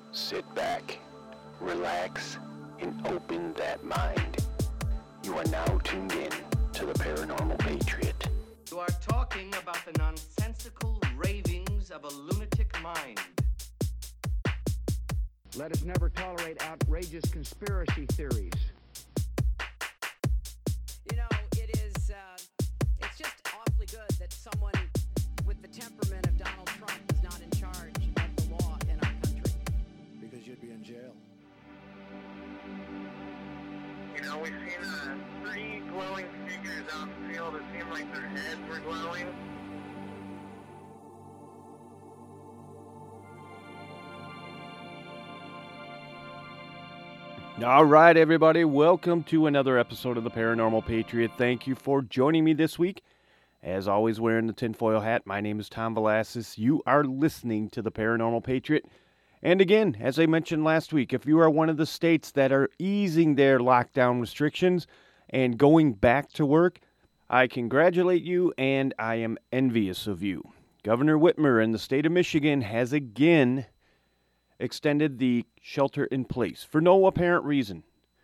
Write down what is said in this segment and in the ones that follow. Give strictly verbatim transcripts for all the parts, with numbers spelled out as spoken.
Sit back, relax, and open that mind. You are now tuned in to the Paranormal Patriot. You are talking about the nonsensical ravings of a lunatic mind. Let us never tolerate outrageous conspiracy theories. You know, it is, uh, it's just awfully good that someone with the temperament of Donald Trump is not in charge of the law in our country. Because you'd be in jail. You know, we've seen uh, three glowing figures out in the field. It seemed like their heads were glowing. All right, everybody, welcome to another episode of the Paranormal Patriot. Thank you for joining me this week. As always, wearing the tinfoil hat, my name is Tom Velasquez. You are listening to the Paranormal Patriot. And again, as I mentioned last week, if you are one of the states that are easing their lockdown restrictions and going back to work, I congratulate you and I am envious of you. Governor Whitmer in the state of Michigan has again extended the shelter in place for no apparent reason.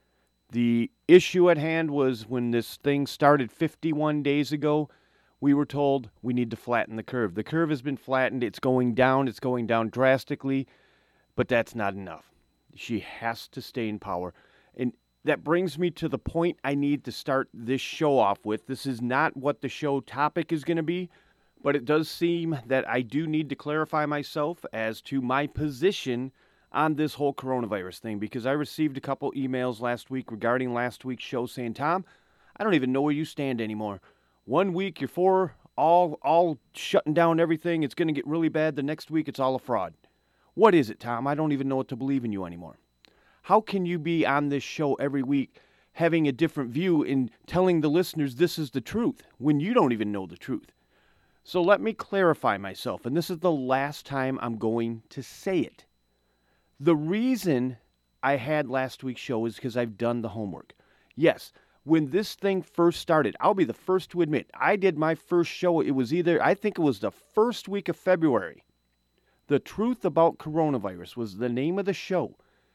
The issue at hand was when this thing started fifty-one days ago, we were told we need to flatten the curve. The curve has been flattened. It's going down. It's going down drastically, but that's not enough. She has to stay in power. And that brings me to the point I need to start this show off with. This is not what the show topic is going to be, but it does seem that I do need to clarify myself as to my position on this whole coronavirus thing, because I received a couple emails last week regarding last week's show saying, Tom, I don't even know where you stand anymore. One week you're for all, all shutting down everything. It's going to get really bad. The next week it's all a fraud. What is it, Tom? I don't even know what to believe in you anymore. How can you be on this show every week having a different view and telling the listeners this is the truth when you don't even know the truth? So let me clarify myself, and this is the last time I'm going to say it. The reason I had last week's show is because I've done the homework. Yes, when this thing first started, I'll be the first to admit, I did my first show. It was either, I think it was the first week of February. The Truth About Coronavirus was the name of the show.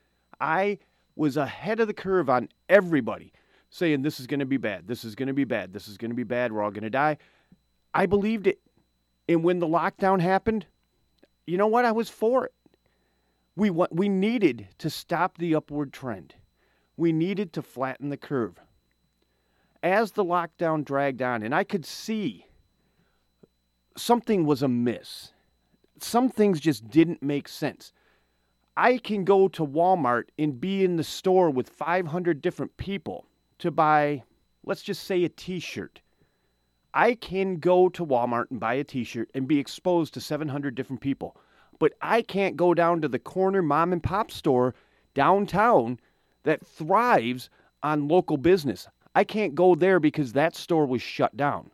I was ahead of the curve on everybody, saying this is going to be bad, this is going to be bad, this is going to be bad, we're all going to die. I believed it. And when the lockdown happened, you know what? I was for it. We we needed to stop the upward trend. We needed to flatten the curve. As the lockdown dragged on, and I could see something was amiss. Some things just didn't make sense. I can go to Walmart and be in the store with five hundred different people to buy, let's just say, a t-shirt. I can go to Walmart and buy a t-shirt and be exposed to seven hundred different people. But I can't go down to the corner mom and pop store downtown that thrives on local business. I can't go there because that store was shut down.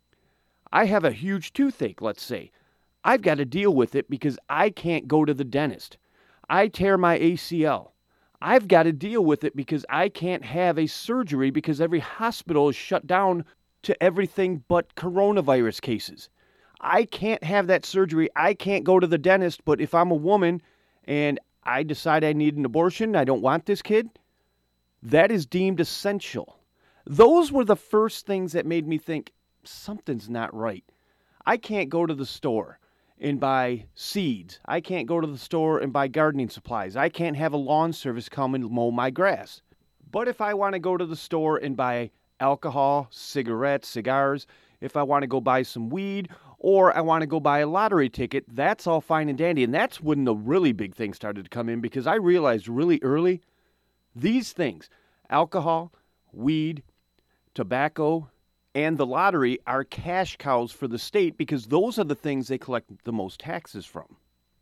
I have a huge toothache, let's say. I've got to deal with it because I can't go to the dentist. I tear my A C L. I've got to deal with it because I can't have a surgery because every hospital is shut down to everything but coronavirus cases. I can't have that surgery. I can't go to the dentist, but if I'm a woman and I decide I need an abortion, I don't want this kid, that is deemed essential. Those were the first things that made me think something's not right. I can't go to the store and buy seeds. I can't go to the store and buy gardening supplies. I can't have a lawn service come and mow my grass. But if I want to go to the store and buy alcohol, cigarettes, cigars, if I want to go buy some weed, or I want to go buy a lottery ticket, that's all fine and dandy. And that's when the really big thing started to come in, because I realized really early, these things, alcohol, weed, tobacco, and the lottery are cash cows for the state because those are the things they collect the most taxes from.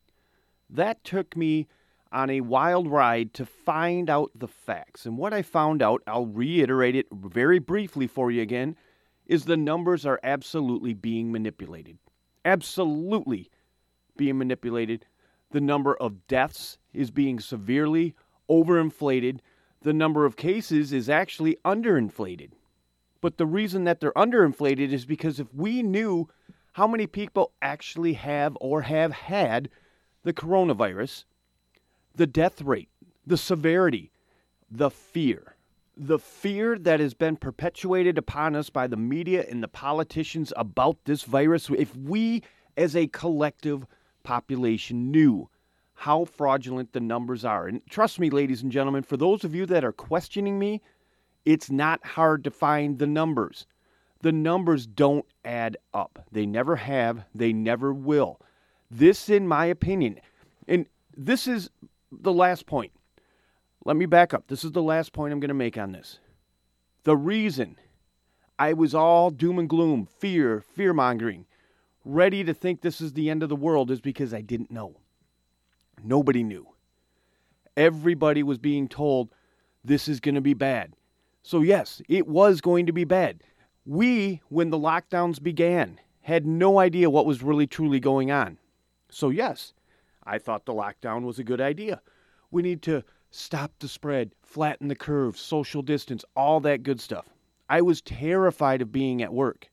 That took me on a wild ride to find out the facts. And what I found out, I'll reiterate it very briefly for you again, is the numbers are absolutely being manipulated. Absolutely being manipulated. The number of deaths is being severely overinflated. The number of cases is actually underinflated. But the reason that they're underinflated is because if we knew how many people actually have or have had the coronavirus, the death rate, the severity, the fear. The fear that has been perpetuated upon us by the media and the politicians about this virus. If we as a collective population knew how fraudulent the numbers are. And trust me, ladies and gentlemen, for those of you that are questioning me, it's not hard to find the numbers. The numbers don't add up. They never have. They never will. This, in my opinion, and this is the last point. Let me back up. This is the last point I'm going to make on this. The reason I was all doom and gloom, fear, fear-mongering, ready to think this is the end of the world is because I didn't know. Nobody knew. Everybody was being told this is going to be bad. So yes, it was going to be bad. We, when the lockdowns began, had no idea what was really truly going on. So yes, I thought the lockdown was a good idea. We need to stop the spread, flatten the curve, social distance, all that good stuff. I was terrified of being at work.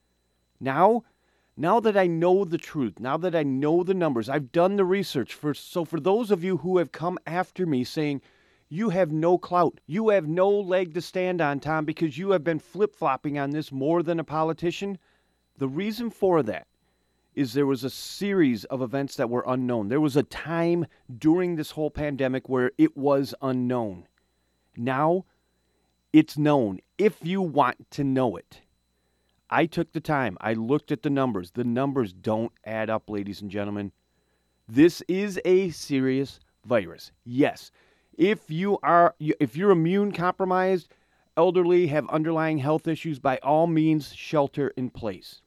Now, now that I know the truth, now that I know the numbers, I've done the research. For so for those of you who have come after me saying, you have no clout, you have no leg to stand on, Tom, because you have been flip-flopping on this more than a politician, the reason for that is there was a series of events that were unknown. There was a time during this whole pandemic where it was unknown. Now, it's known if you want to know it. I took the time. I looked at the numbers. The numbers don't add up, ladies and gentlemen. This is a serious virus. Yes, if you are, if you're immune compromised, elderly, have underlying health issues, by all means, shelter in place.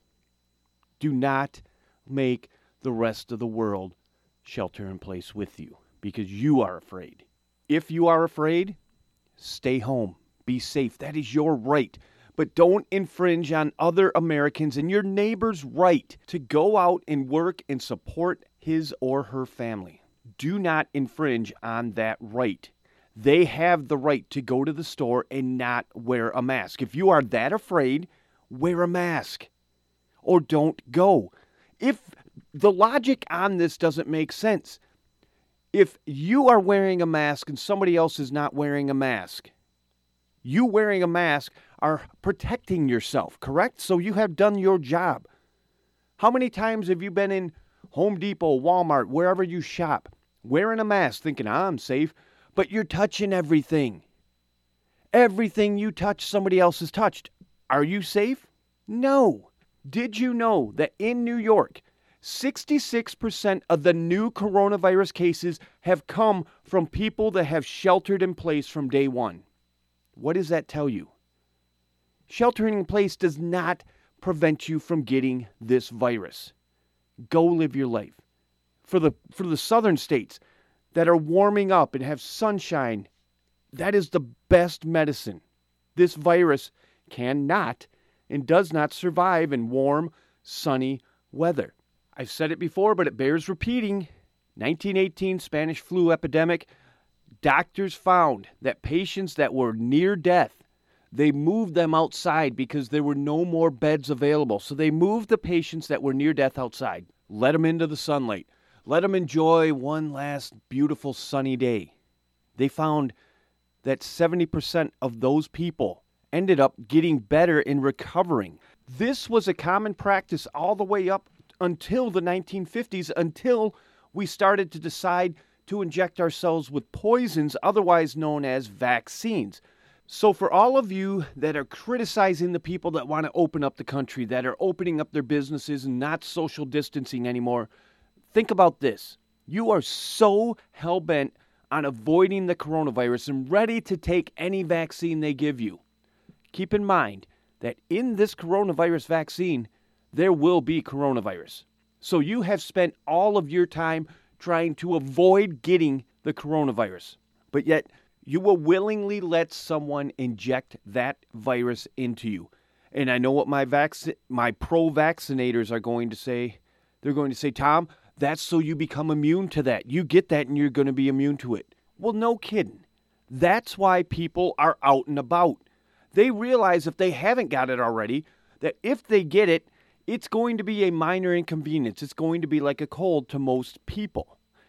Do not make the rest of the world shelter in place with you because you are afraid. If you are afraid, stay home. Be safe. That is your right. But don't infringe on other Americans and your neighbor's right to go out and work and support his or her family. Do not infringe on that right. They have the right to go to the store and not wear a mask. If you are that afraid, wear a mask or don't go. If the logic on this doesn't make sense, if you are wearing a mask and somebody else is not wearing a mask, you wearing a mask are protecting yourself, correct? So you have done your job. How many times have you been in Home Depot, Walmart, wherever you shop, wearing a mask thinking, I'm safe, but you're touching everything. Everything you touch, somebody else has touched. Are you safe? No. Did you know that in New York, sixty-six percent of the new coronavirus cases have come from people that have sheltered in place from day one? What does that tell you? Sheltering in place does not prevent you from getting this virus. Go live your life. For the for the southern states that are warming up and have sunshine, that is the best medicine. This virus cannot and does not survive in warm, sunny weather. I've said it before, but it bears repeating. nineteen eighteen Spanish flu epidemic. Doctors found that patients that were near death, they moved them outside because there were no more beds available. So they moved the patients that were near death outside, let them into the sunlight, let them enjoy one last beautiful sunny day. They found that seventy percent of those people ended up getting better and recovering. This was a common practice all the way up until the nineteen fifties, until we started to decide to inject ourselves with poisons, otherwise known as vaccines. So for all of you that are criticizing the people that want to open up the country, that are opening up their businesses and not social distancing anymore, think about this. You are so hell-bent on avoiding the coronavirus and ready to take any vaccine they give you. Keep in mind that in this coronavirus vaccine, there will be coronavirus. So you have spent all of your time trying to avoid getting the coronavirus, but yet you will willingly let someone inject that virus into you. And I know what my vac- my pro-vaccinators are going to say. They're going to say, Tom, that's so you become immune to that. You get that and you're going to be immune to it. Well, no kidding. That's why people are out and about. They realize if they haven't got it already, that if they get it, it's going to be a minor inconvenience. It's going to be like a cold to most people.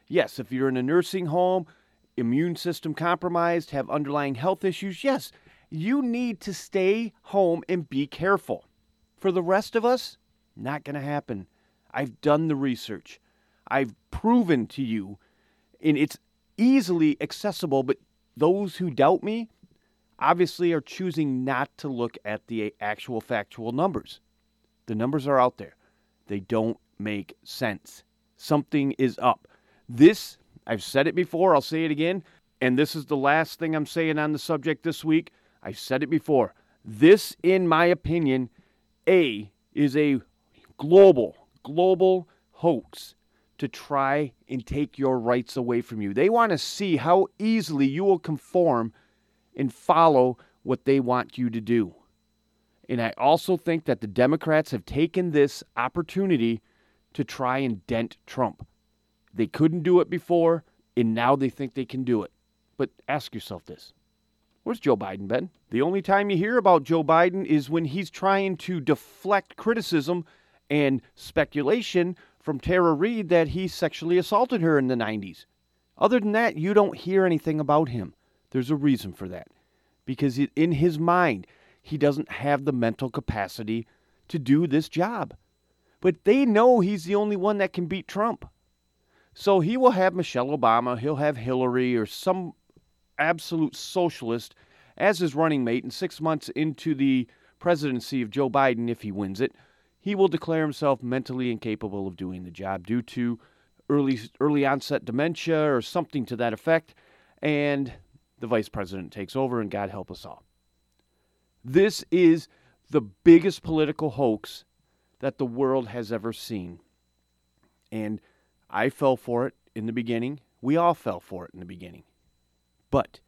Yes, if you're in a nursing home, immune system compromised, have underlying health issues, yes, you need to stay home and be careful. For the rest of us, not going to happen. I've done the research. I've proven to you, and it's easily accessible, but those who doubt me obviously are choosing not to look at the actual factual numbers. The numbers are out there. They don't make sense. Something is up. This, I've said it before, I'll say it again, and this is the last thing I'm saying on the subject this week. I've said it before. This, in my opinion, A, is a global, global hoax to try and take your rights away from you. They want to see how easily you will conform and follow what they want you to do. And I also think that the Democrats have taken this opportunity to try and dent Trump. They couldn't do it before, and now they think they can do it. But ask yourself this. Where's Joe Biden been? The only time you hear about Joe Biden is when he's trying to deflect criticism and speculation from Tara Reade that he sexually assaulted her in the nineties. Other than that, you don't hear anything about him. There's a reason for that. Because in his mind, he doesn't have the mental capacity to do this job. But they know he's the only one that can beat Trump. So he will have Michelle Obama, he'll have Hillary, or some absolute socialist as his running mate. And six months into the presidency of Joe Biden, if he wins it, he will declare himself mentally incapable of doing the job due to early early onset dementia or something to that effect, and the vice president takes over, and God help us all. This is the biggest political hoax that the world has ever seen. And I fell for it in the beginning. We all fell for it in the beginning. But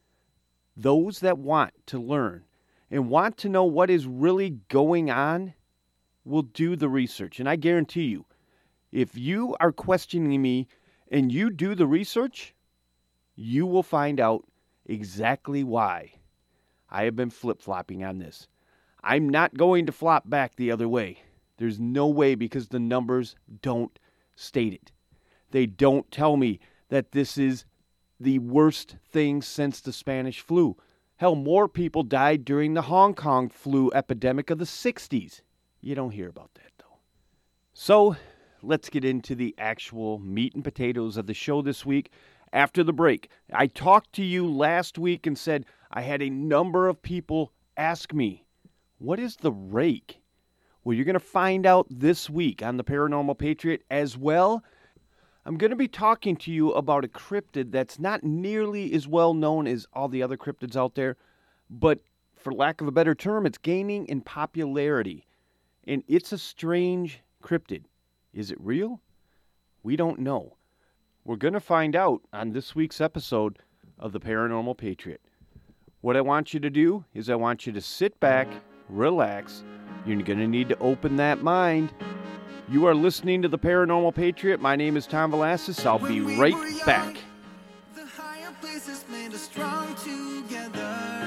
those that want to learn and want to know what is really going on will do the research. And I guarantee you, if you are questioning me and you do the research, you will find out exactly why I have been flip-flopping on this. I'm not going to flop back the other way. There's no way, because the numbers don't state it. They don't tell me that this is the worst thing since the Spanish flu. Hell, more people died during the Hong Kong flu epidemic of the sixties. You don't hear about that, though. So, let's get into the actual meat and potatoes of the show this week. After the break, I talked to you last week and said I had a number of people ask me, what is the rake? Well, you're going to find out this week on the Paranormal Patriot as well. I'm going to be talking to you about a cryptid that's not nearly as well known as all the other cryptids out there, but for lack of a better term, it's gaining in popularity. And it's a strange cryptid. Is it real? We don't know. We're going to find out on this week's episode of the Paranormal Patriot. What I want you to do is I want you to sit back, relax. You're going to need to open that mind. You are listening to the Paranormal Patriot. My name is Tom Velasquez. I'll be right back. The higher places made us strong together.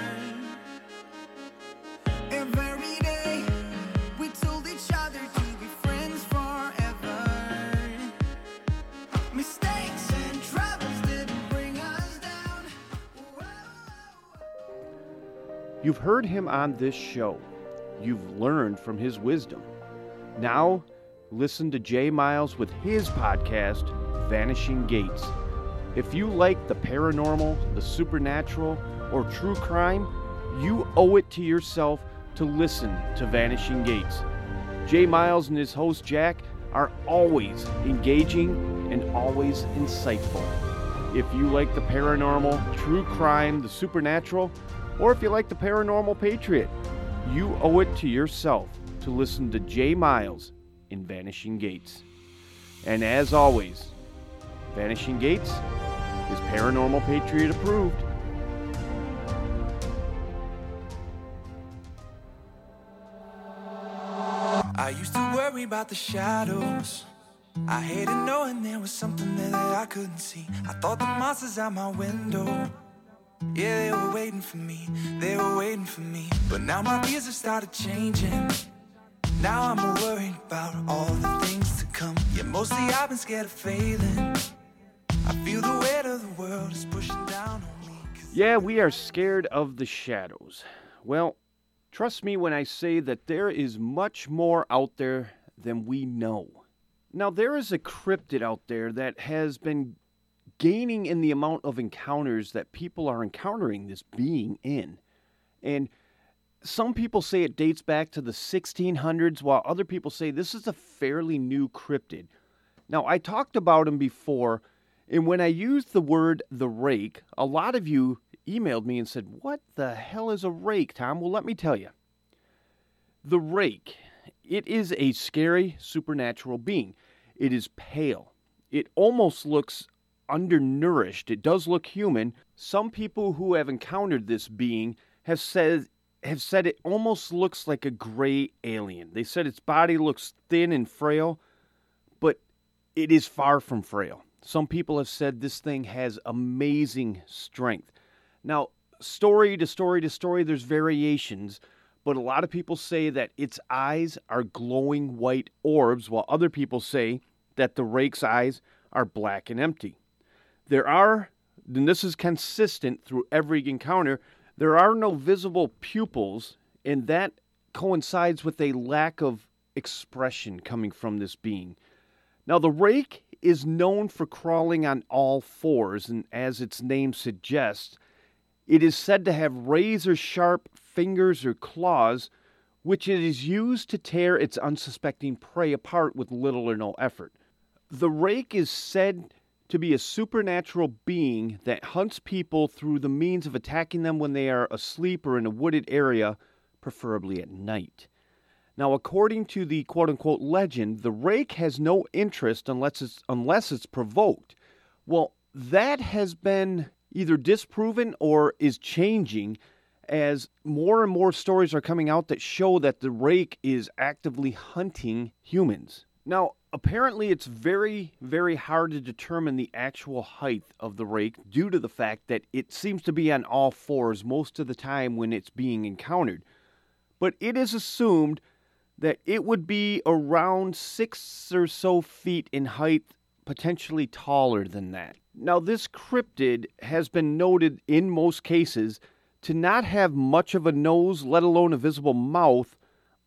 Every day we told each other to be friends forever. Mistakes and troubles didn't bring us down. Whoa. You've heard him on this show. You've learned from his wisdom. Now, listen to Jay Miles with his podcast, Vanishing Gates. If you like the paranormal, the supernatural, or true crime, you owe it to yourself to listen to Vanishing Gates. Jay Miles and his host Jack are always engaging and always insightful. If you like the paranormal, true crime, the supernatural, or if you like the Paranormal Patriot, you owe it to yourself to listen to Jay Miles in Vanishing Gates. And as always, Vanishing Gates is Paranormal Patriot approved. I used to worry about the shadows. I hated knowing there was something there that I couldn't see. I thought the monsters out my window, yeah, they were waiting for me, they were waiting for me. But now my fears have started changing. Now I'm more worried about all the things to come. Yeah, mostly I've been scared of failing. Yeah, we are scared of the shadows. Well, trust me when I say that there is much more out there than we know. Now, there is a cryptid out there that has been gaining in the amount of encounters that people are encountering this being in. And some people say it dates back to the sixteen hundreds, while other people say this is a fairly new cryptid. Now, I talked about him before, and when I used the word the rake, a lot of you emailed me and said, what the hell is a rake, Tom? Well, let me tell you. The rake, it is a scary supernatural being. It is pale. It almost looks undernourished. It does look human. Some people who have encountered this being have said have said it almost looks like a gray alien. They said its body looks thin and frail, but it is far from frail. Some people have said this thing has amazing strength. Now, story to story to story, there's variations, but a lot of people say that its eyes are glowing white orbs, while other people say that the rake's eyes are black and empty. There are, and this is consistent through every encounter, there are no visible pupils, and that coincides with a lack of expression coming from this being. Now, the rake is known for crawling on all fours, and as its name suggests, it is said to have razor-sharp fingers or claws, which it is used to tear its unsuspecting prey apart with little or no effort. The rake is said to be a supernatural being that hunts people through the means of attacking them when they are asleep or in a wooded area, preferably at night. Now, according to the quote-unquote legend, the rake has no interest unless it's, unless it's provoked. Well, that has been either disproven or is changing as more and more stories are coming out that show that the rake is actively hunting humans. Now, apparently it's very, very hard to determine the actual height of the rake due to the fact that it seems to be on all fours most of the time when it's being encountered. But it is assumed that it would be around six or so feet in height, potentially taller than that. Now, this cryptid has been noted in most cases to not have much of a nose, let alone a visible mouth,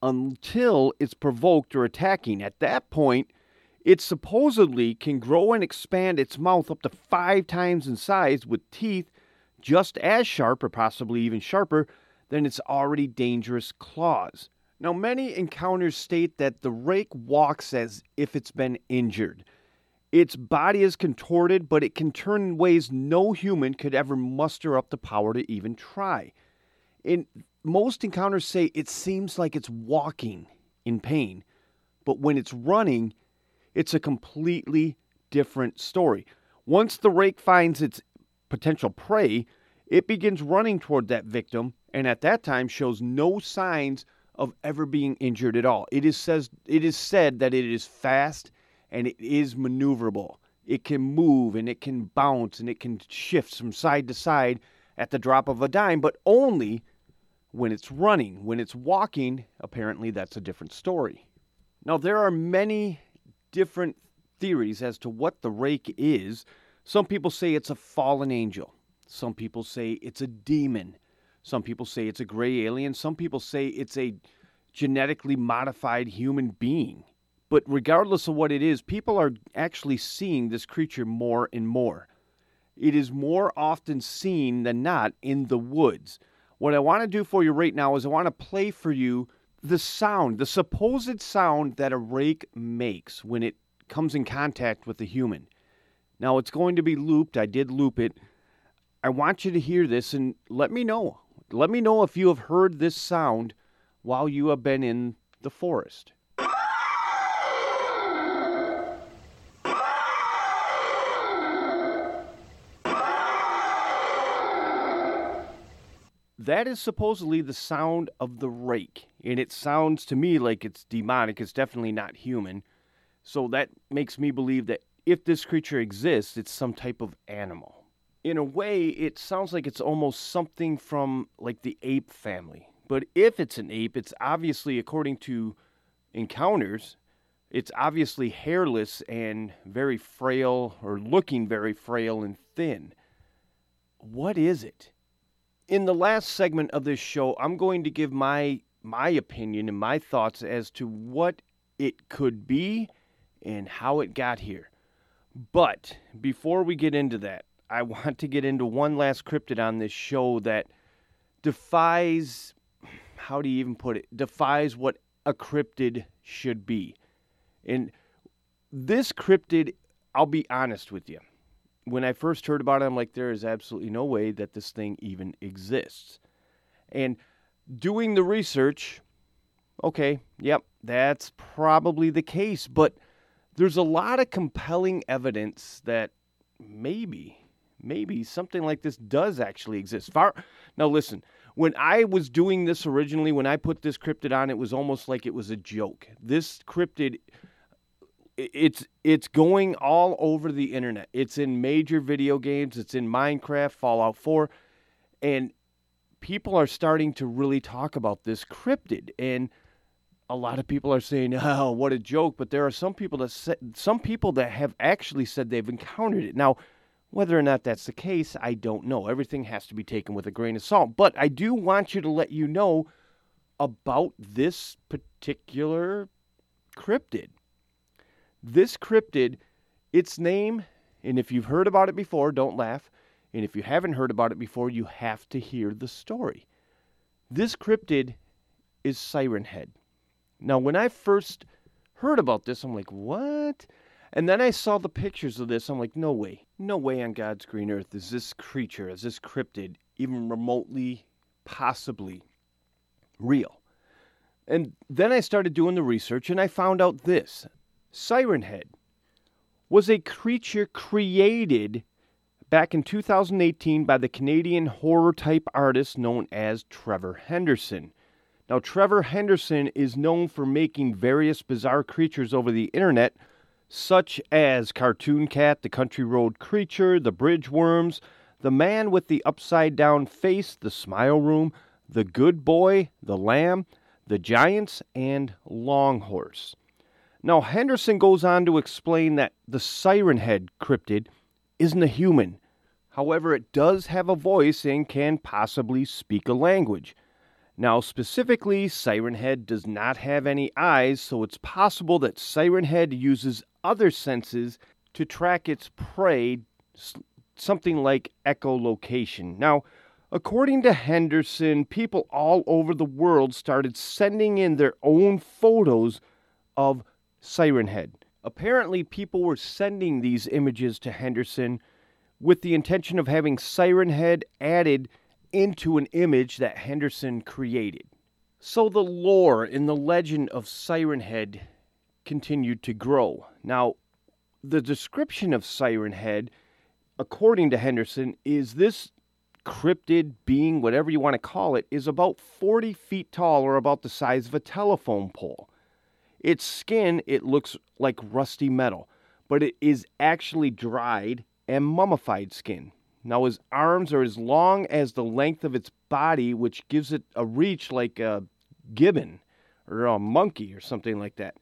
until it's provoked or attacking. At that point, it supposedly can grow and expand its mouth up to five times in size with teeth just as sharp or possibly even sharper than its already dangerous claws. Now, many encounters state that the rake walks as if it's been injured. Its body is contorted, but it can turn in ways no human could ever muster up the power to even try. And most encounters say it seems like it's walking in pain, but when it's running, it's a completely different story. Once the rake finds its potential prey, it begins running toward that victim, and at that time shows no signs of ever being injured at all. It is says it is said that it is fast and it is maneuverable. It can move and it can bounce and it can shift from side to side at the drop of a dime, but only when it's running. When it's walking, apparently that's a different story. Now, there are many different theories as to what the rake is. Some people say it's a fallen angel. Some people say it's a demon. Some people say it's a gray alien. Some people say it's a genetically modified human being. But regardless of what it is, people are actually seeing this creature more and more. It is more often seen than not in the woods. What I want to do for you right now is I want to play for you the sound, the supposed sound that a rake makes when it comes in contact with a human. Now, it's going to be looped. I did loop it. I want you to hear this and let me know. Let me know if you have heard this sound while you have been in the forest. That is supposedly the sound of the rake, and it sounds to me like it's demonic. It's definitely not human. So that makes me believe that if this creature exists, it's some type of animal. In a way, it sounds like it's almost something from like the ape family. But if it's an ape, it's obviously, according to encounters, it's obviously hairless and very frail, or looking very frail and thin. What is it? In the last segment of this show, I'm going to give my my opinion and my thoughts as to what it could be and how it got here. But before we get into that, I want to get into one last cryptid on this show that defies, how do you even put it, defies what a cryptid should be. And this cryptid, I'll be honest with you, when I first heard about it, I'm like, there is absolutely no way that this thing even exists. And doing the research, okay, yep, that's probably the case, but there's a lot of compelling evidence that maybe, maybe something like this does actually exist. Far, now listen, when I was doing this originally, when I put this cryptid on, it was almost like it was a joke. This cryptid, it's it's going all over the internet. It's in major video games. It's in Minecraft, Fallout four, and people are starting to really talk about this cryptid. And a lot of people are saying, "Oh, what a joke!" But there are some people that say, some people that have actually said they've encountered it. Now, whether or not that's the case, I don't know. Everything has to be taken with a grain of salt. But I do want you to let you know about this particular cryptid. This cryptid, its name, and if you've heard about it before, don't laugh. And if you haven't heard about it before, you have to hear the story. This cryptid is Siren Head. Now, when I first heard about this, I'm like, what? And then I saw the pictures of this. I'm like, no way. No way on God's green earth is this creature, is this cryptid, even remotely, possibly real. And then I started doing the research, and I found out this. Siren Head was a creature created back in two thousand eighteen by the Canadian horror-type artist known as Trevor Henderson. Now, Trevor Henderson is known for making various bizarre creatures over the internet, such as Cartoon Cat, the Country Road Creature, the Bridge Worms, the Man with the Upside-Down Face, the Smile Room, the Good Boy, the Lamb, the Giants, and Long Horse. Now, Henderson goes on to explain that the Siren Head cryptid isn't a human. However, it does have a voice and can possibly speak a language. Now, specifically, Siren Head does not have any eyes, so it's possible that Siren Head uses other senses to track its prey, something like echolocation. Now, according to Henderson, people all over the world started sending in their own photos of Siren Head. Apparently, people were sending these images to Henderson with the intention of having Siren Head added into an image that Henderson created. So the lore and the legend of Siren Head continued to grow. Now, the description of Siren Head, according to Henderson, is this cryptid being, whatever you want to call it, is about forty feet tall or about the size of a telephone pole. Its skin, it looks like rusty metal, but it is actually dried and mummified skin. Now, his arms are as long as the length of its body, which gives it a reach like a gibbon or a monkey or something like that.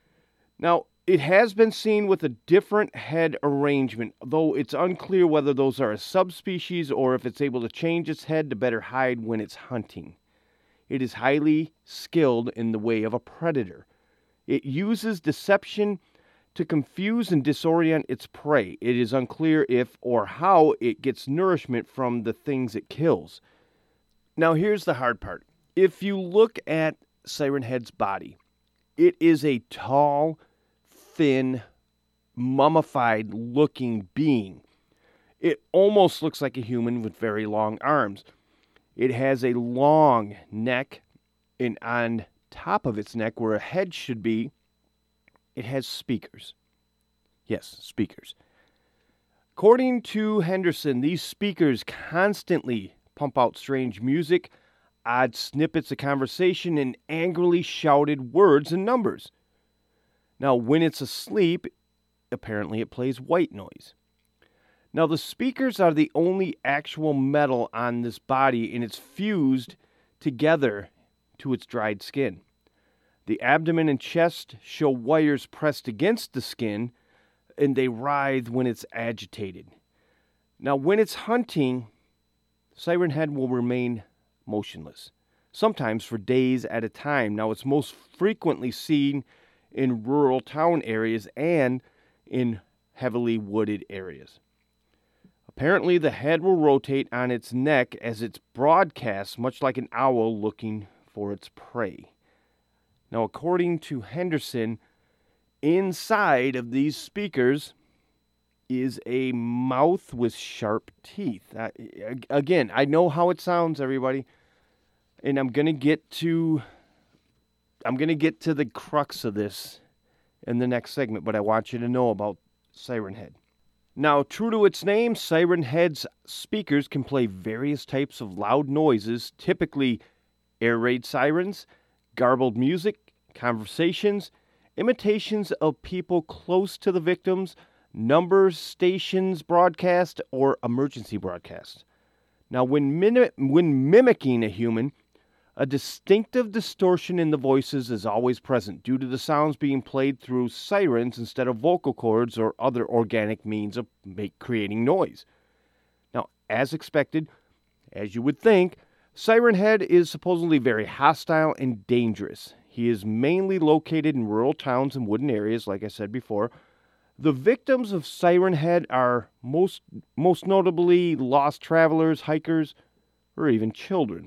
Now, it has been seen with a different head arrangement, though it's unclear whether those are a subspecies or if it's able to change its head to better hide when it's hunting. It is highly skilled in the way of a predator. It uses deception to confuse and disorient its prey. It is unclear if or how it gets nourishment from the things it kills. Now, here's the hard part. If you look at Siren Head's body, it is a tall, thin, mummified-looking being. It almost looks like a human with very long arms. It has a long neck, and on top of its neck, where a head should be, it has speakers. Yes, speakers. According to Henderson, these speakers constantly pump out strange music, odd snippets of conversation, and angrily shouted words and numbers. Now, when it's asleep, apparently it plays white noise. Now, the speakers are the only actual metal on this body, and it's fused together to its dried skin. The abdomen and chest show wires pressed against the skin, and they writhe when it's agitated. Now, when it's hunting, Siren Head will remain motionless, sometimes for days at a time. Now, it's most frequently seen in rural town areas and in heavily wooded areas. Apparently, the head will rotate on its neck as it broadcasts, much like an owl looking for its prey. Now, according to Henderson, inside of these speakers is a mouth with sharp teeth. Uh, again, I know how it sounds, everybody, and I'm gonna get to I'm gonna get to the crux of this in the next segment, but I want you to know about Siren Head. Now, true to its name, Siren Head's speakers can play various types of loud noises, typically air raid sirens, garbled music, conversations, imitations of people close to the victims, numbers, stations, broadcast, or emergency broadcasts. Now, when, mim- when mimicking a human, a distinctive distortion in the voices is always present due to the sounds being played through sirens instead of vocal cords or other organic means of make, creating noise. Now, as expected, as you would think, Siren Head is supposedly very hostile and dangerous. He is mainly located in rural towns and wooden areas, like I said before. The victims of Siren Head are most, most notably lost travelers, hikers, or even children.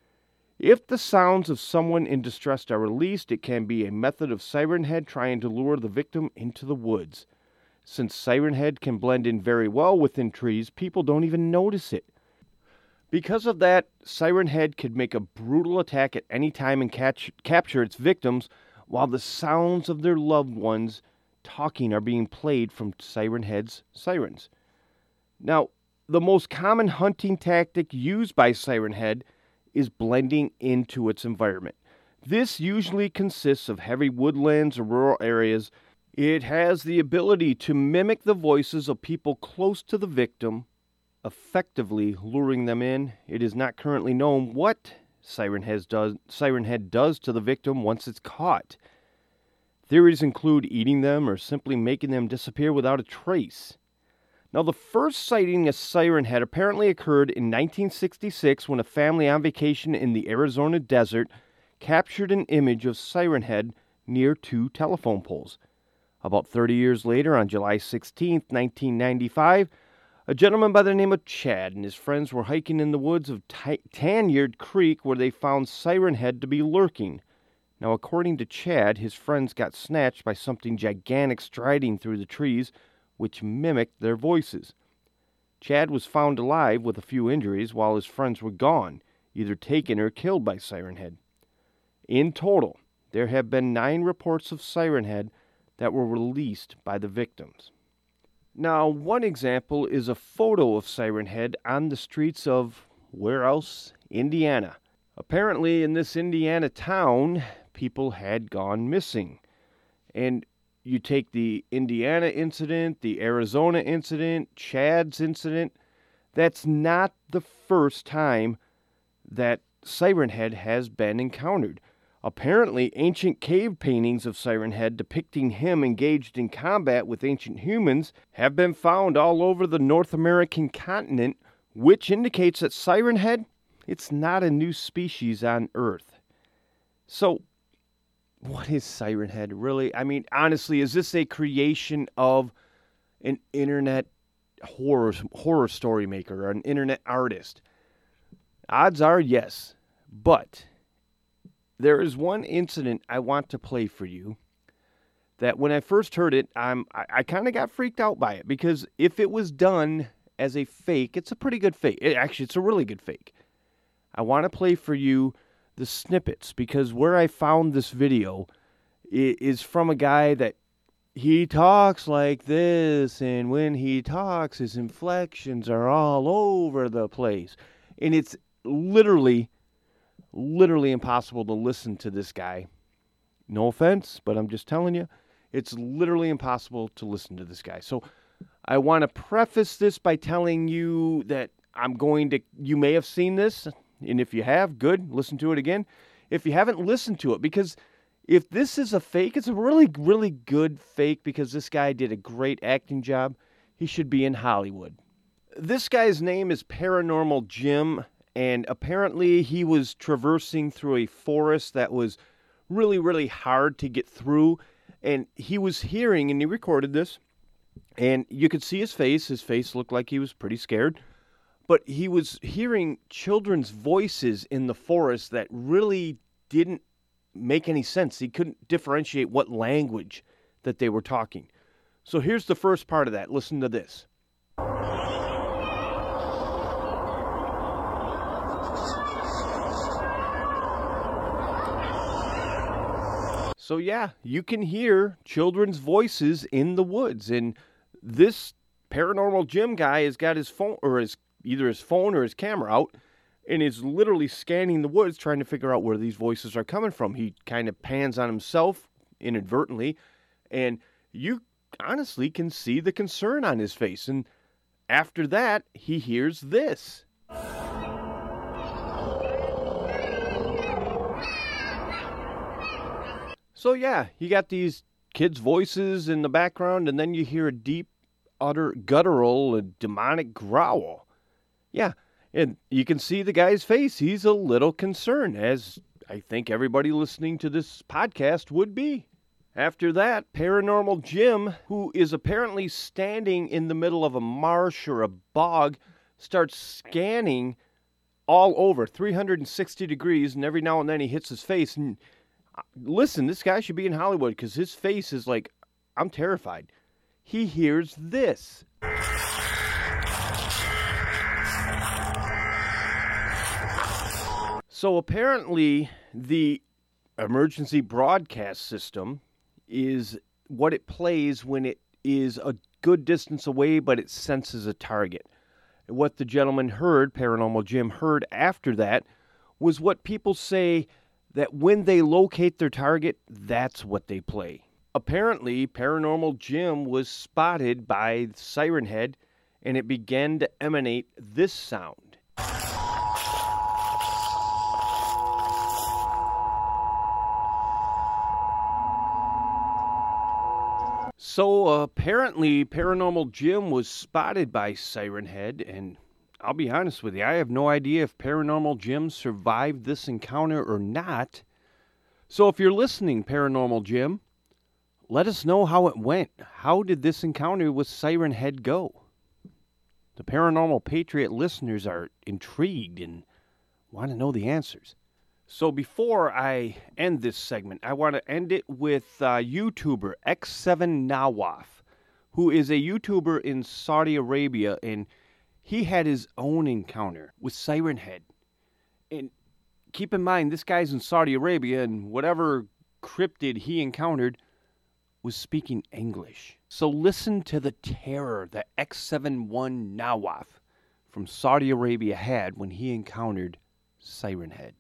If the sounds of someone in distress are released, it can be a method of Siren Head trying to lure the victim into the woods. Since Siren Head can blend in very well within trees, people don't even notice it. Because of that, Siren Head could make a brutal attack at any time and catch, capture its victims while the sounds of their loved ones talking are being played from Siren Head's sirens. Now, the most common hunting tactic used by Siren Head is blending into its environment. This usually consists of heavy woodlands or rural areas. It has the ability to mimic the voices of people close to the victim, effectively luring them in. It is not currently known what Siren Head does, Siren Head does to the victim once it's caught. Theories include eating them or simply making them disappear without a trace. Now, the first sighting of Siren Head apparently occurred in nineteen sixty-six when a family on vacation in the Arizona desert captured an image of Siren Head near two telephone poles. About thirty years later, on July sixteenth, nineteen ninety-five, a gentleman by the name of Chad and his friends were hiking in the woods of T- Tanyard Creek where they found Siren Head to be lurking. Now, according to Chad, his friends got snatched by something gigantic striding through the trees, which mimicked their voices. Chad was found alive with a few injuries while his friends were gone, either taken or killed by Siren Head. In total, there have been nine reports of Siren Head that were released by the victims. Now, one example is a photo of Siren Head on the streets of, where else? Indiana. Apparently, in this Indiana town, people had gone missing. And you take the Indiana incident, the Arizona incident, Chad's incident, that's not the first time that Siren Head has been encountered. Apparently, ancient cave paintings of Siren Head depicting him engaged in combat with ancient humans have been found all over the North American continent, which indicates that Siren Head, it's not a new species on Earth. So, what is Siren Head, really? I mean, honestly, is this a creation of an internet horror horror story maker or an internet artist? Odds are yes, but there is one incident I want to play for you that when I first heard it, I'm, I, I kind of got freaked out by it because if it was done as a fake, it's a pretty good fake. It, actually, it's a really good fake. I want to play for you the snippets, because where I found this video is from a guy that he talks like this, and when he talks, his inflections are all over the place. And it's literally, literally impossible to listen to this guy. No offense, but I'm just telling you, it's literally impossible to listen to this guy. So I want to preface this by telling you that I'm going to, you may have seen this, and if you have, good, listen to it again. If you haven't, listened to it, because if this is a fake, it's a really, really good fake because this guy did a great acting job. He should be in Hollywood. This guy's name is Paranormal Jim, and apparently he was traversing through a forest that was really, really hard to get through, and he was hearing, and he recorded this, and you could see his face. His face looked like he was pretty scared, but he was hearing children's voices in the forest that really didn't make any sense. He couldn't differentiate what language that they were talking. So here's the first part of that. Listen to this. So yeah, you can hear children's voices in the woods, and this Paranormal Jim guy has got his phone, or his either his phone or his camera out, and is literally scanning the woods trying to figure out where these voices are coming from. He kind of pans on himself inadvertently, and you honestly can see the concern on his face. And after that, he hears this. So yeah, you got these kids' voices in the background, and then you hear a deep, utter, guttural, and demonic growl. Yeah, and you can see the guy's face. He's a little concerned, as I think everybody listening to this podcast would be. After that, Paranormal Jim, who is apparently standing in the middle of a marsh or a bog, starts scanning all over, three hundred sixty degrees, and every now and then he hits his face. And listen, this guy should be in Hollywood, because his face is like, I'm terrified. He hears this. So apparently the emergency broadcast system is what it plays when it is a good distance away, but it senses a target. What the gentleman heard, Paranormal Jim heard after that, was what people say that when they locate their target, that's what they play. Apparently, Paranormal Jim was spotted by Siren Head, and it began to emanate this sound. So apparently, Paranormal Jim was spotted by Siren Head, and I'll be honest with you, I have no idea if Paranormal Jim survived this encounter or not. So if you're listening, Paranormal Jim, let us know how it went. How did this encounter with Siren Head go? The Paranormal Patriot listeners are intrigued and want to know the answers. So before I end this segment, I want to end it with uh, YouTuber X seven Nawaf, who is a YouTuber in Saudi Arabia, and he had his own encounter with Siren Head. And keep in mind, this guy's in Saudi Arabia, and whatever cryptid he encountered was speaking English. So listen to the terror that X seventy-one Nawaf from Saudi Arabia had when he encountered Siren Head.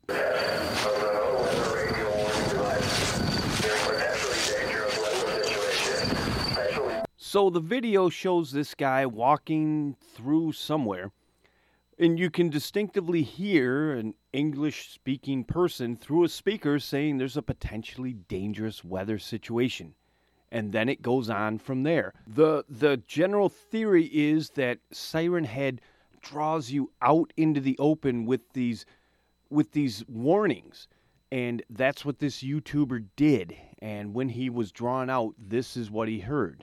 So the video shows this guy walking through somewhere, and you can distinctively hear an English-speaking person through a speaker saying there's a potentially dangerous weather situation. And then it goes on from there. The the general theory is that Siren Head draws you out into the open with these with these warnings. And that's what this YouTuber did. And when he was drawn out, this is what he heard.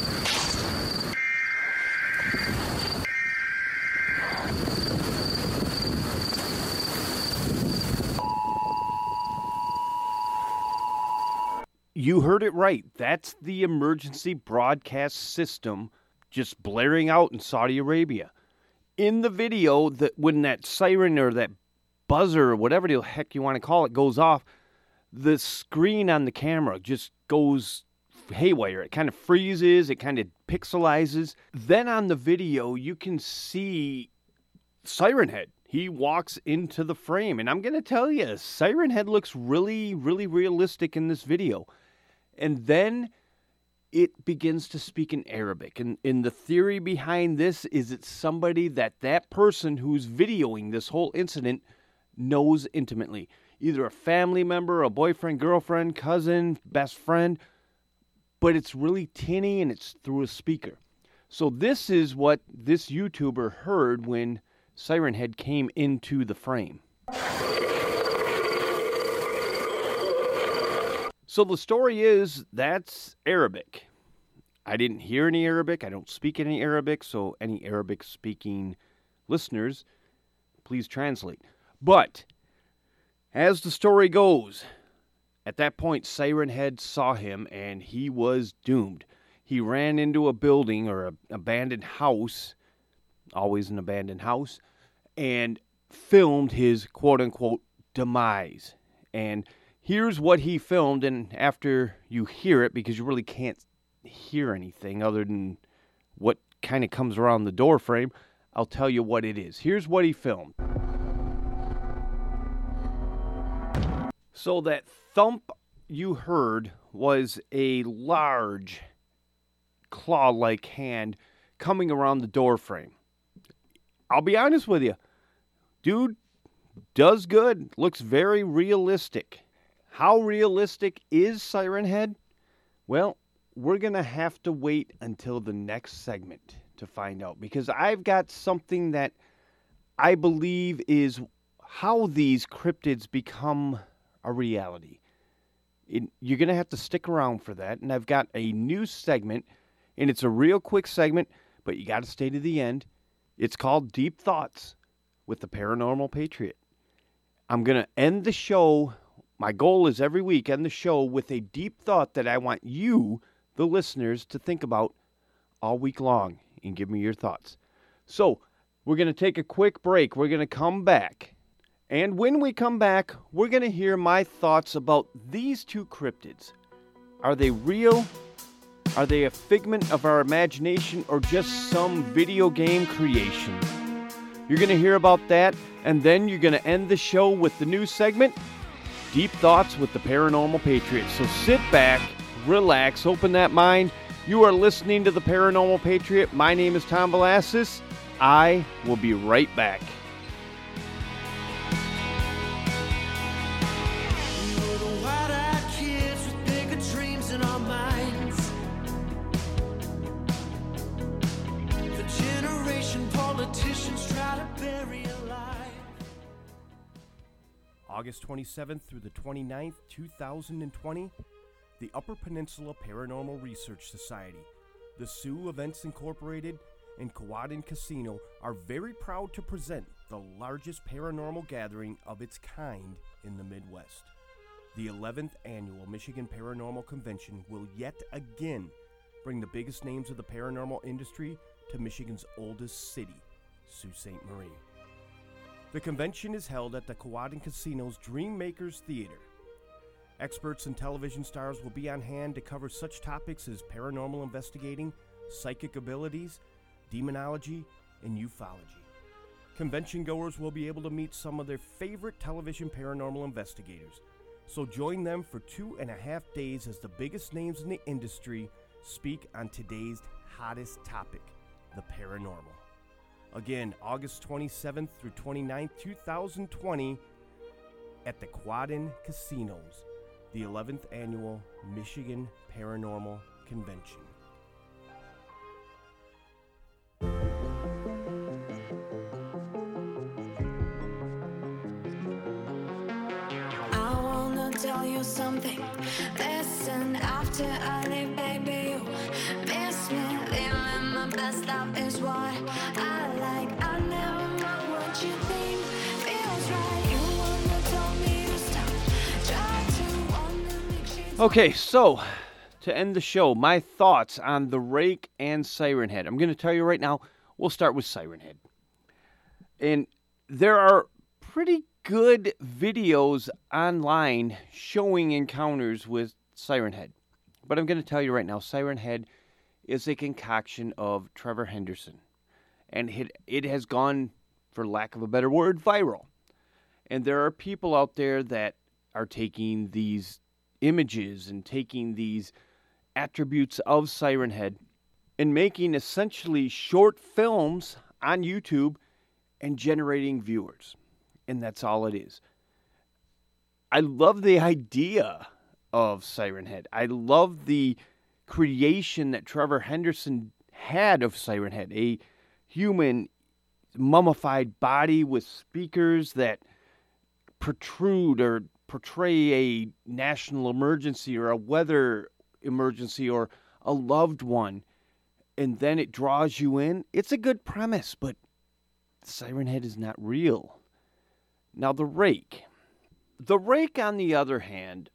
You heard it right. That's the emergency broadcast system just blaring out in Saudi Arabia. In the video, that when that siren or that buzzer or whatever the heck you want to call it goes off, the screen on the camera just goes haywire. It kind of freezes. It kind of pixelizes. Then on the video, you can see Siren Head. He walks into the frame. And I'm going to tell you, Siren Head looks really, really realistic in this video. And then it begins to speak in Arabic. And, and the theory behind this is it's somebody that that person who's videoing this whole incident knows intimately. Either a family member, a boyfriend, girlfriend, cousin, best friend. But it's really tinny and it's through a speaker. So this is what this YouTuber heard when Siren Head came into the frame. So the story is, that's Arabic. I didn't hear any Arabic. I don't speak any Arabic. So any Arabic-speaking listeners, please translate. But as the story goes, at that point, Siren Head saw him, and he was doomed. He ran into a building or an abandoned house, always an abandoned house, and filmed his quote-unquote demise. And here's what he filmed, and after you hear it, because you really can't hear anything other than what kind of comes around the door frame, I'll tell you what it is. Here's what he filmed. So that thump you heard was a large claw-like hand coming around the door frame. I'll be honest with you. Dude does good. Looks very realistic. How realistic is Siren Head? Well, we're going to have to wait until the next segment to find out, because I've got something that I believe is how these cryptids become a reality. It, you're going to have to stick around for that, and I've got a new segment, and it's a real quick segment, but you got to stay to the end. It's called Deep Thoughts with the Paranormal Patriot. I'm going to end the show. My goal is every week end the show with a deep thought that I want you, the listeners, to think about all week long and give me your thoughts. So we're going to take a quick break. We're going to come back. And when we come back, we're going to hear my thoughts about these two cryptids. Are they real? Are they a figment of our imagination or just some video game creation? You're going to hear about that, and then you're going to end the show with the new segment, Deep Thoughts with the Paranormal Patriot. So sit back, relax, open that mind. You are listening to the Paranormal Patriot. My name is Tom Velasquez. I will be right back. August twenty-seventh through the twenty-ninth, two thousand twenty, the Upper Peninsula Paranormal Research Society, the Sioux Events Incorporated, and Kewadin Casino are very proud to present the largest paranormal gathering of its kind in the Midwest. The eleventh Annual Michigan Paranormal Convention will yet again bring the biggest names of the paranormal industry to Michigan's oldest city, Sault Ste. Marie. The convention is held at the Kewadin Casino's Dream Makers Theater. Experts and television stars will be on hand to cover such topics as paranormal investigating, psychic abilities, demonology, and ufology. Convention goers will be able to meet some of their favorite television paranormal investigators. So join them for two and a half days as the biggest names in the industry speak on today's hottest topic, the paranormal. Again, August twenty-seventh through twenty-ninth, two thousand twenty, at the Kewadin Casinos, the eleventh Annual Michigan Paranormal Convention. I wanna tell you something. Listen, after I leave, baby, you miss me. Living my best life is what I like. I never know what you think feels right. You wanna tell me to stop. Try to wanna make shit. Okay, so to end the show, my thoughts on the Rake and Siren Head. I'm going to tell you right now, we'll start with Siren Head. And there are pretty good videos online showing encounters with Siren Head. But I'm going to tell you right now, Siren Head is a concoction of Trevor Henderson. And it, it has gone, for lack of a better word, viral. And there are people out there that are taking these images and taking these attributes of Siren Head and making essentially short films on YouTube and generating viewers. And that's all it is. I love the idea of Siren Head. I love the creation that Trevor Henderson had of Siren Head, a human mummified body with speakers that protrude or portray a national emergency or a weather emergency or a loved one, and then it draws you in. It's a good premise, but Siren Head is not real. Now, the Rake. The Rake, on the other hand,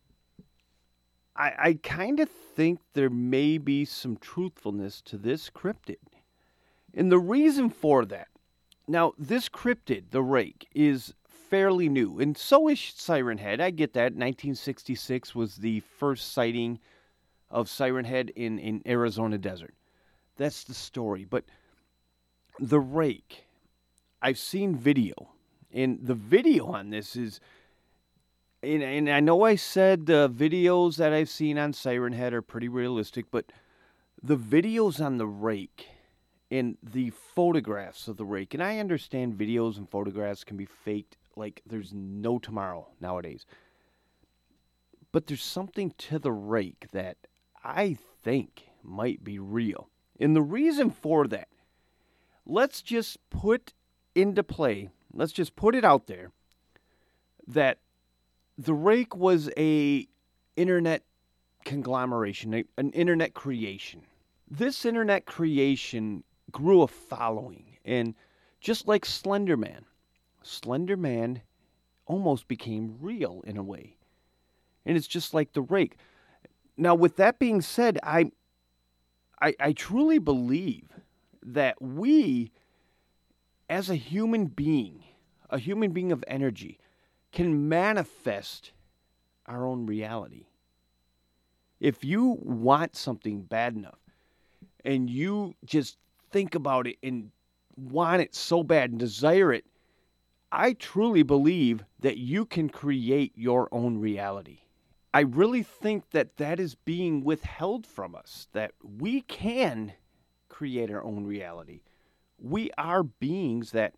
I, I kind of think there may be some truthfulness to this cryptid. And the reason for that, now, this cryptid, the Rake, is fairly new, and so is Siren Head. I get that. nineteen sixty-six was the first sighting of Siren Head in, in Arizona desert. That's the story. But the Rake, I've seen video, and the video on this is, and, and I know I said the videos that I've seen on Siren Head are pretty realistic, but the videos on the Rake and the photographs of the Rake, and I understand videos and photographs can be faked like there's no tomorrow nowadays. But there's something to the Rake that I think might be real. And the reason for that, let's just put into play, let's just put it out there, that the Rake was a internet conglomeration, a, an internet creation. This internet creation grew a following, and just like Slender Man, Slender Man almost became real in a way. And it's just like the Rake. Now, with that being said, I, I, I truly believe that we, as a human being, a human being of energy, can manifest our own reality. If you want something bad enough, and you just think about it and want it so bad and desire it, I truly believe that you can create your own reality. I really think that that is being withheld from us, that we can create our own reality. We are beings that,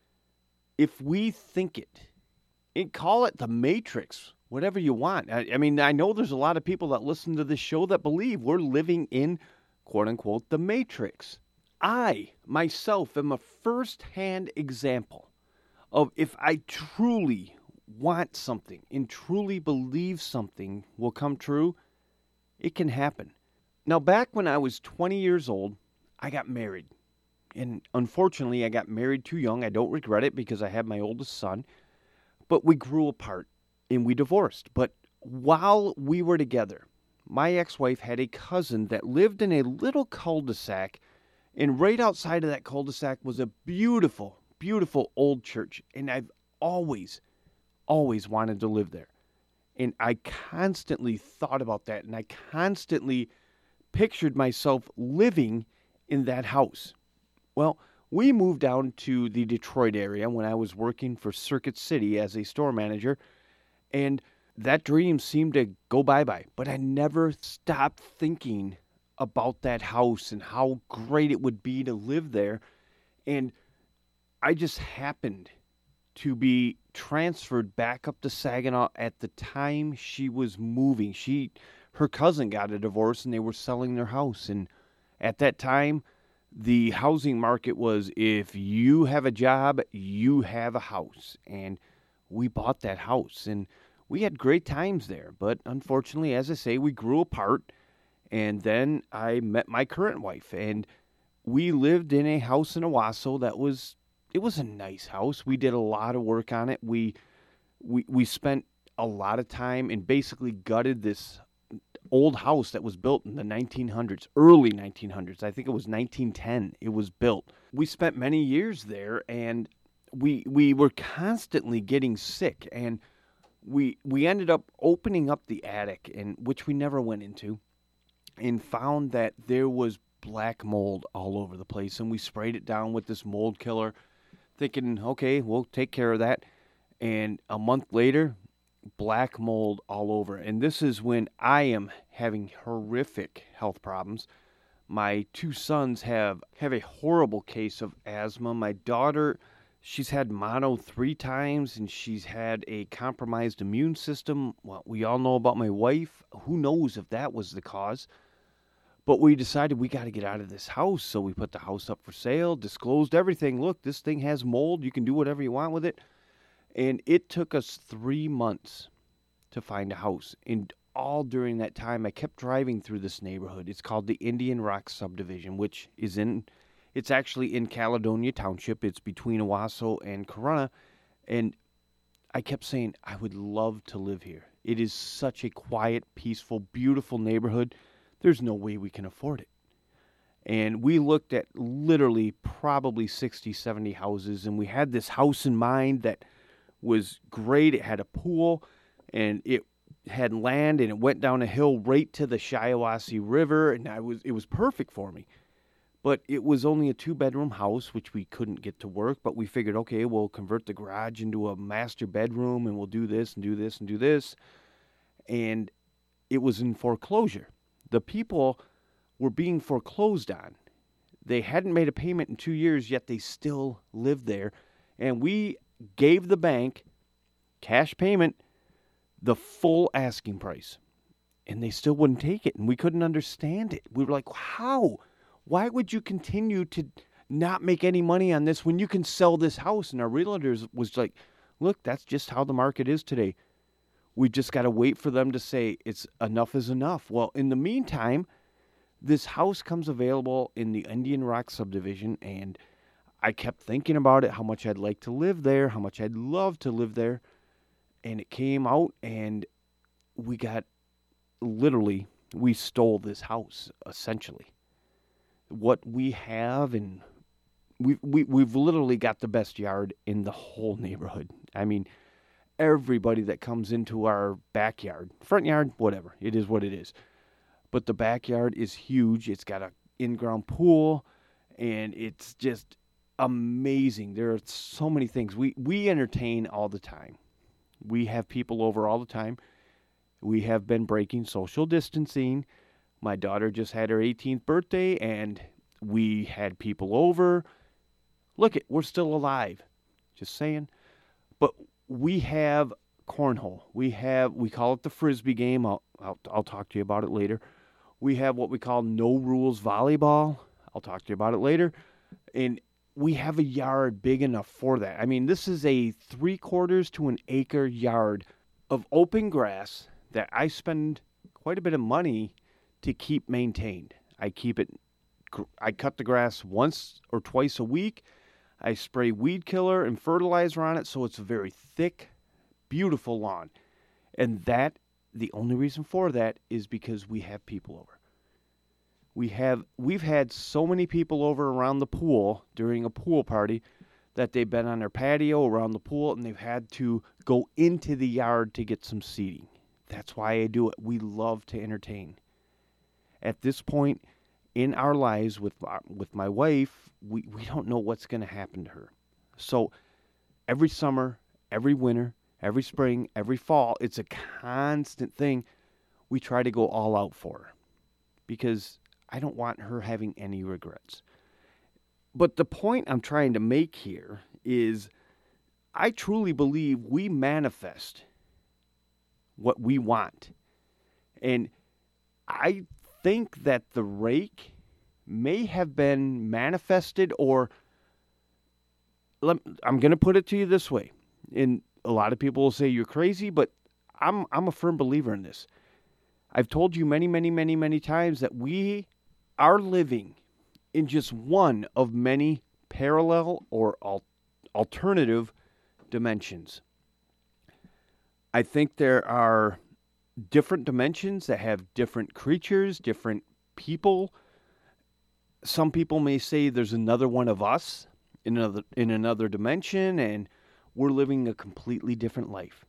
if we think it, and call it the Matrix, whatever you want. I, I mean, I know there's a lot of people that listen to this show that believe we're living in, quote-unquote, the Matrix. I, myself, am a first-hand example of if I truly want something and truly believe something will come true, it can happen. Now, back when I was twenty years old, I got married. And unfortunately, I got married too young. I don't regret it because I had my oldest son. But we grew apart and we divorced. But while we were together, my ex-wife had a cousin that lived in a little cul-de-sac. And right outside of that cul-de-sac was a beautiful, beautiful old church. And I've always, always wanted to live there. And I constantly thought about that. And I constantly pictured myself living in that house. Well, we moved down to the Detroit area when I was working for Circuit City as a store manager. And that dream seemed to go bye-bye. But I never stopped thinking about that house and how great it would be to live there. And I just happened to be transferred back up to Saginaw at the time she was moving. She, her cousin got a divorce and they were selling their house. And at that time, the housing market was, if you have a job, you have a house. And we bought that house and we had great times there. But unfortunately, as I say, we grew apart. And then I met my current wife, and we lived in a house in Owasso that was, it was a nice house. We did a lot of work on it. We, we, we spent a lot of time and basically gutted this old house that was built in the nineteen hundreds, early nineteen hundreds. I think it was nineteen ten it was built. We spent many years there, and we, we were constantly getting sick, and we, we ended up opening up the attic, and which we never went into, and found that there was black mold all over the place. And we sprayed it down with this mold killer, thinking, okay, we'll take care of that. And a month later, black mold all over. And this is when I am having horrific health problems. My two sons have, have a horrible case of asthma. My daughter, she's had mono three times, and she's had a compromised immune system. Well, we all know about my wife. Who knows if that was the cause? But we decided we got to get out of this house, so we put the house up for sale, disclosed everything. Look, this thing has mold. You can do whatever you want with it. And it took us three months to find a house. And all during that time, I kept driving through this neighborhood. It's called the Indian Rock Subdivision, which is in, it's actually in Caledonia Township. It's between Owasso and Corunna. And I kept saying, I would love to live here. It is such a quiet, peaceful, beautiful neighborhood. There's no way we can afford it. And we looked at literally probably sixty, seventy houses, and we had this house in mind that was great. It had a pool, and it had land, and it went down a hill right to the Shiawassee River, and I was it was perfect for me. But it was only a two-bedroom house, which we couldn't get to work, but we figured, okay, we'll convert the garage into a master bedroom, and we'll do this and do this and do this. And it was in foreclosure. The people were being foreclosed on. They hadn't made a payment in two years, yet they still lived there. And we gave the bank cash payment the full asking price. And they still wouldn't take it. And we couldn't understand it. We were like, how? Why would you continue to not make any money on this when you can sell this house? And our realtors was like, look, that's just how the market is today. We just got to wait for them to say it's enough is enough. Well, in the meantime, this house comes available in the Indian Rock Subdivision, and I kept thinking about it, how much I'd like to live there, how much I'd love to live there. And it came out, and we got, literally, we stole this house, essentially. What we have, and we, we, we've literally got the best yard in the whole neighborhood. I mean, everybody that comes into our backyard, front yard, whatever, it is what it is. But the backyard is huge. It's got an in-ground pool, and it's just amazing. There are so many things. We we entertain all the time. We have people over all the time. We have been breaking social distancing. My daughter just had her eighteenth birthday, and we had people over. Look, it, we're still alive. Just saying. But we have cornhole. We have, we call it the Frisbee game. I'll, I'll, I'll talk to you about it later. We have what we call no rules volleyball. I'll talk to you about it later. And we have a yard big enough for that. I mean, this is a three quarters to an acre yard of open grass that I spend quite a bit of money to keep maintained. I keep it, I cut the grass once or twice a week. I spray weed killer and fertilizer on it, so it's a very thick, beautiful lawn. And that, the only reason for that is because we have people over. We have, we've had so many people over around the pool during a pool party that they've been on their patio around the pool, and they've had to go into the yard to get some seating. That's why I do it. We love to entertain. At this point in our lives with with my wife, we, we don't know what's going to happen to her. So every summer, every winter, every spring, every fall, it's a constant thing. We try to go all out for her because I don't want her having any regrets. But the point I'm trying to make here is I truly believe we manifest what we want. And I think that the rake may have been manifested, or let, I'm going to put it to you this way. And a lot of people will say you're crazy, but I'm I'm a firm believer in this. I've told you many, many, many, many times that we are living in just one of many parallel or al- alternative dimensions. I think there are different dimensions that have different creatures, different people. Some people may say there's another one of us in another in another dimension, and we're living a completely different life.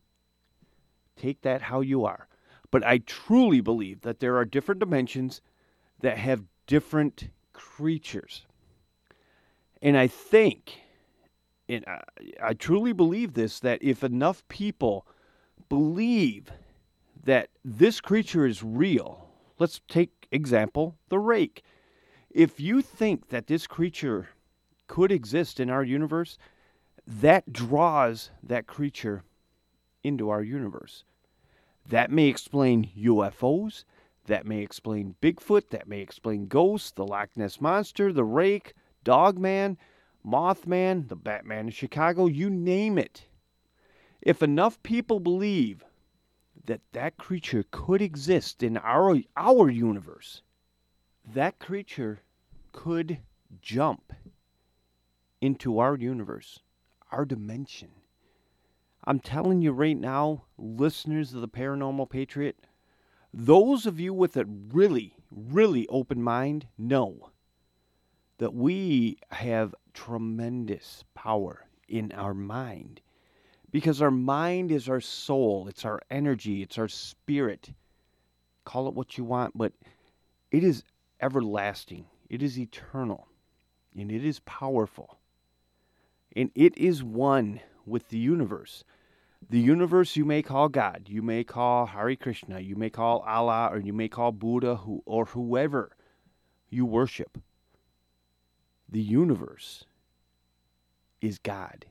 Take that how you are. But I truly believe that there are different dimensions that have different creatures. And I think, and I, I truly believe this, that if enough people believe that this creature is real, let's take example, the rake. If you think that this creature could exist in our universe, that draws that creature into our universe. That may explain U F Os. That may explain Bigfoot. That may explain ghosts, the Loch Ness Monster, the Rake, Dogman, Mothman, the Batman in Chicago, you name it. If enough people believe that that creature could exist in our, our universe, that creature could jump into our universe, our dimension. I'm telling you right now, listeners of the Paranormal Patriot, those of you with a really, really open mind know that we have tremendous power in our mind. Because our mind is our soul, it's our energy, it's our spirit. Call it what you want, but it is everlasting. It is eternal. And it is powerful. And it is one with the universe. The universe you may call God, you may call Hare Krishna, you may call Allah, or you may call Buddha, who, or whoever you worship. The universe is God.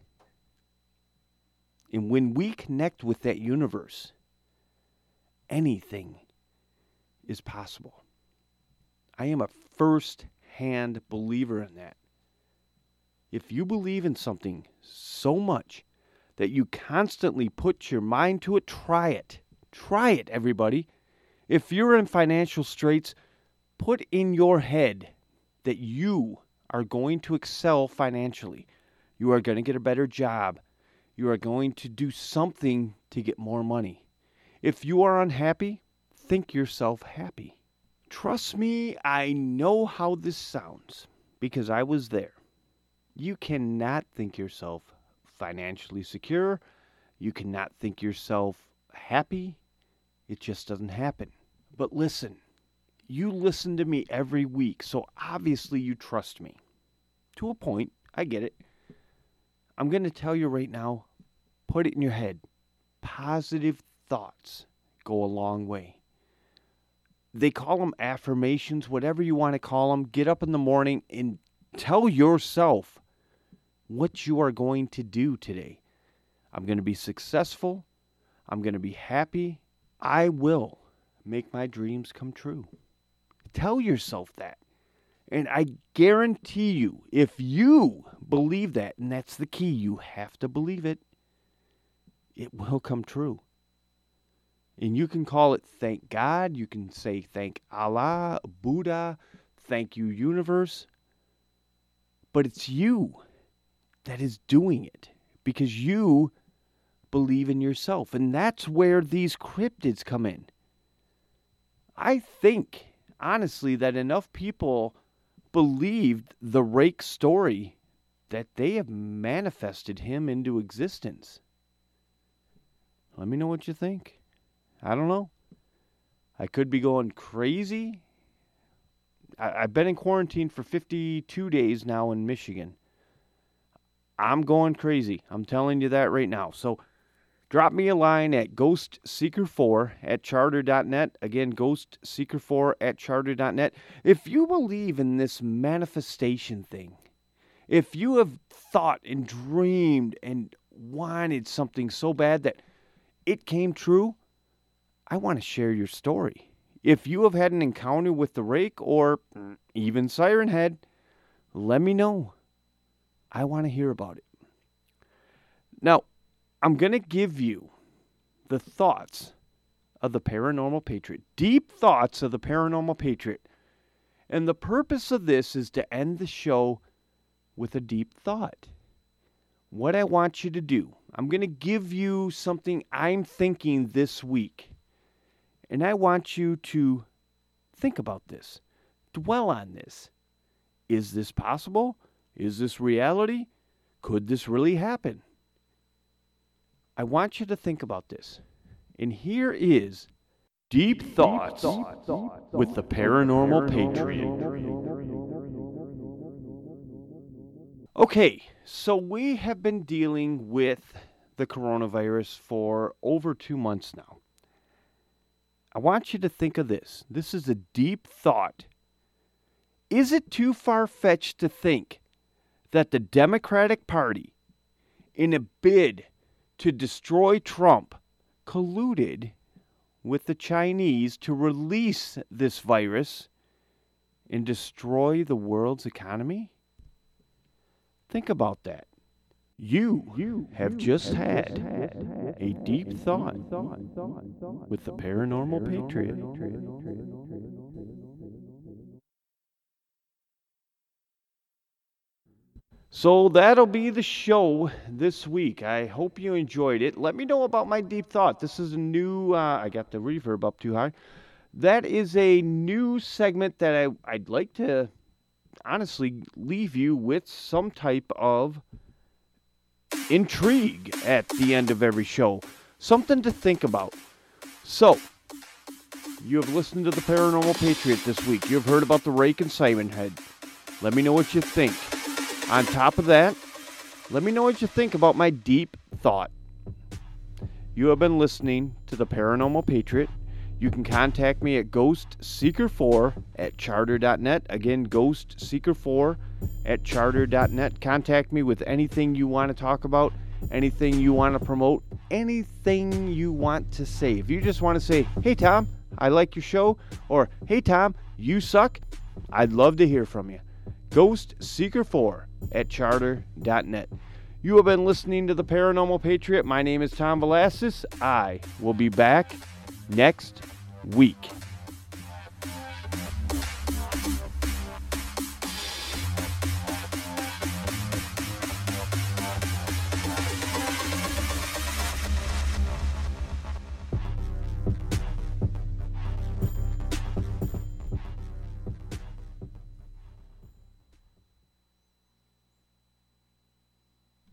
And when we connect with that universe, anything is possible. I am a first-hand believer in that. If you believe in something so much that you constantly put your mind to it, try it. Try it, everybody. If you're in financial straits, put in your head that you are going to excel financially. You are going to get a better job. You are going to do something to get more money. If you are unhappy, think yourself happy. Trust me, I know how this sounds because I was there. You cannot think yourself financially secure. You cannot think yourself happy. It just doesn't happen. But listen, you listen to me every week, so obviously you trust me. To a point, I get it. I'm going to tell you right now, put it in your head. Positive thoughts go a long way. They call them affirmations, whatever you want to call them. Get up in the morning and tell yourself what you are going to do today. I'm going to be successful. I'm going to be happy. I will make my dreams come true. Tell yourself that. And I guarantee you, if you believe that, and that's the key, you have to believe it, it will come true. And you can call it thank God, you can say thank Allah, Buddha, thank you universe, but it's you that is doing it because you believe in yourself. And that's where these cryptids come in. I think, honestly, that enough people believed the Rake story that they have manifested him into existence. Let me know what you think. I don't know. I could be going crazy. I, I've been in quarantine for fifty-two days now in Michigan. I'm going crazy. I'm telling you that right now. So drop me a line at ghost seeker four at charter dot net. Again, ghost seeker four at charter dot net. If you believe in this manifestation thing, if you have thought and dreamed and wanted something so bad that it came true, I want to share your story. If you have had an encounter with the Rake or even Siren Head, let me know. I want to hear about it. Now, I'm going to give you the thoughts of the Paranormal Patriot. Deep thoughts of the Paranormal Patriot. And the purpose of this is to end the show with a deep thought. What I want you to do, I'm going to give you something I'm thinking this week. And I want you to think about this. Dwell on this. Is this possible? Is this reality? Could this really happen? I want you to think about this. And here is Deep Thoughts, Deep Thoughts with the Paranormal Patriot. Okay, so we have been dealing with the coronavirus for over two months now. I want you to think of this. This is a deep thought. Is it too far-fetched to think that the Democratic Party, in a bid to destroy Trump, colluded with the Chinese to release this virus and destroy the world's economy? Think about that. You, you have just had a deep thought with the Paranormal Patriot. So that'll be the show this week. I hope you enjoyed it. Let me know about my deep thought. This is a new, uh, I got the reverb up too high. That is a new segment that I, I'd like to honestly leave you with some type of intrigue at the end of every show. Something to think about. So, you have listened to the Paranormal Patriot this week. You have heard about the rake and Siren Head. Let me know what you think. On top of that, let me know what you think about my deep thought. You have been listening to the Paranormal Patriot. You can contact me at ghost seeker four at charter dot net. Again, ghost seeker four at charter dot net. Contact me with anything you want to talk about, anything you want to promote, anything you want to say. If you just want to say, hey Tom, I like your show, or hey Tom, you suck, I'd love to hear from you. ghost seeker four at charter dot net. You have been listening to the Paranormal Patriot. My name is Tom Velasquez. I will be back next week.